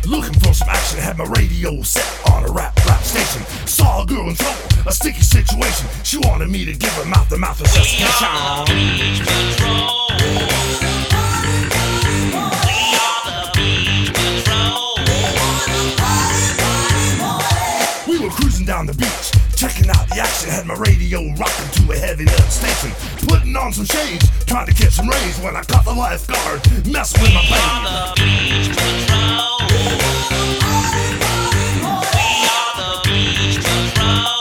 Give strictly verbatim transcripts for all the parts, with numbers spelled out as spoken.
Looking for some action, had my radio set on a rap rap station. Saw a girl in trouble, a sticky situation. She wanted me to give her mouth to mouth resuscitation. Beach Patrol. We are the Beach Patrol. We were cruising down the beach, checking out the action. Had my radio rocking to a heavy metal station. Putting on some shades, trying to catch some rays. When I caught the lifeguard messing with my We baby. are the Beach Patrol. We are the Beach Patrol.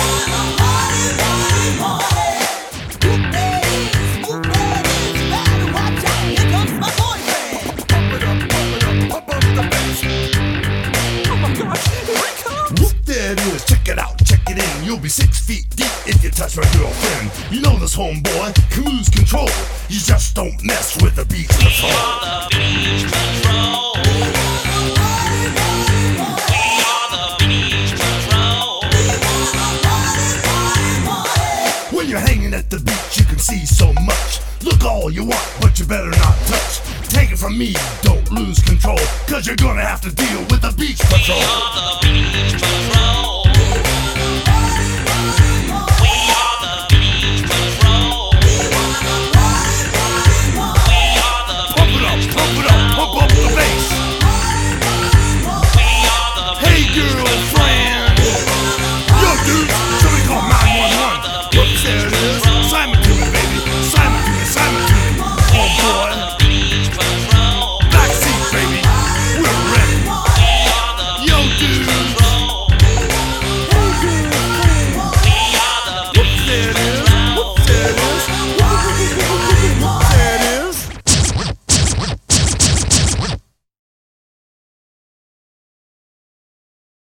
Here comes my boyfriend. Pump it up, pump it up, pump up the bass. Oh my gosh, here it comes. Whoop, there it is, check it out, check it in. You'll be six feet deep if you touch my girlfriend. You know this homeboy can lose control. You just don't mess with the Beach We Patrol. are the Beach Patrol. We are the Beach Patrol. When you're hanging at the beach, you can see so much. Look all you want, but you better not touch. Take it from me, don't lose control, cause you're gonna have to deal with the Beach We Patrol. are the Beach Patrol. We are the Beach Patrol. We are the Pump it up, pump it up, pump up the bass. We are the Hey girl,